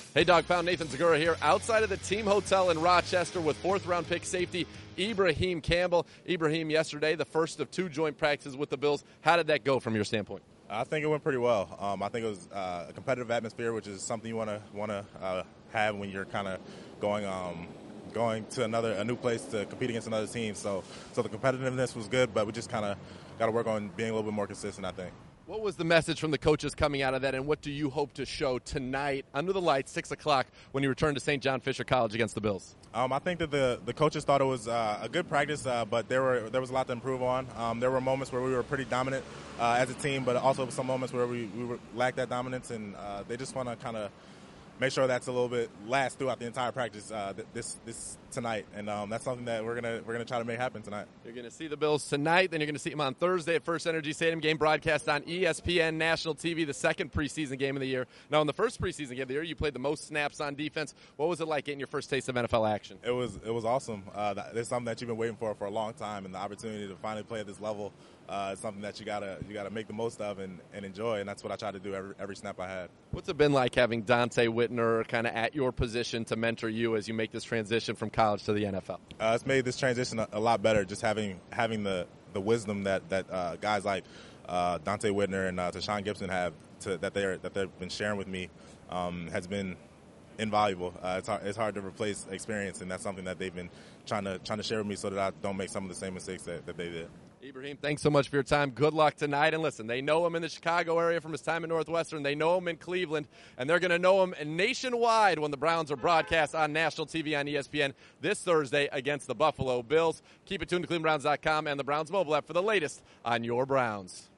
Hey, Dog Pound, Nathan Zagura here, outside of the team hotel in Rochester with fourth-round pick safety Ibraheim Campbell. Ibraheim, yesterday, the first of two joint practices with the Bills. How did that go from your standpoint? I think it went pretty well. I think it was a competitive atmosphere, which is something you want to have when you're kind of going to a new place to compete against another team. So the competitiveness was good, but we just kind of got to work on being a little bit more consistent, I think. What was the message from the coaches coming out of that, and what do you hope to show tonight under the lights, 6 o'clock, when you return to St. John Fisher College against the Bills? I think that the coaches thought it was a good practice, but there was a lot to improve on. There were moments where we were pretty dominant as a team, but also some moments where we lacked that dominance, and they just want to kind of make sure that's a little bit lasts throughout the entire practice this tonight, and that's something that we're gonna try to make happen tonight. You're gonna see the Bills tonight, then you're gonna see them on Thursday at First Energy Stadium. Game broadcast on ESPN National TV, the second preseason game of the year. Now, in the first preseason game of the year, you played the most snaps on defense. What was it like getting your first taste of NFL action? It was awesome. It's something that you've been waiting for a long time, and the opportunity to finally play at this level is something that you gotta make the most of and enjoy, and that's what I tried to do every snap I had. What's it been like having Dante Whitner kind of at your position to mentor you as you make this transition from college to the NFL? It's made this transition a lot better, just having the wisdom that guys like Dante Whitner and Tashawn Gibson have that they've been sharing with me has been invaluable. It's hard to replace experience, and that's something that they've been trying to share with me so that I don't make some of the same mistakes that they did. Ibraheim, thanks so much for your time. Good luck tonight. And listen, they know him in the Chicago area from his time at Northwestern. They know him in Cleveland, and they're going to know him nationwide when the Browns are broadcast on national TV on ESPN this Thursday against the Buffalo Bills. Keep it tuned to ClevelandBrowns.com and the Browns mobile app for the latest on your Browns.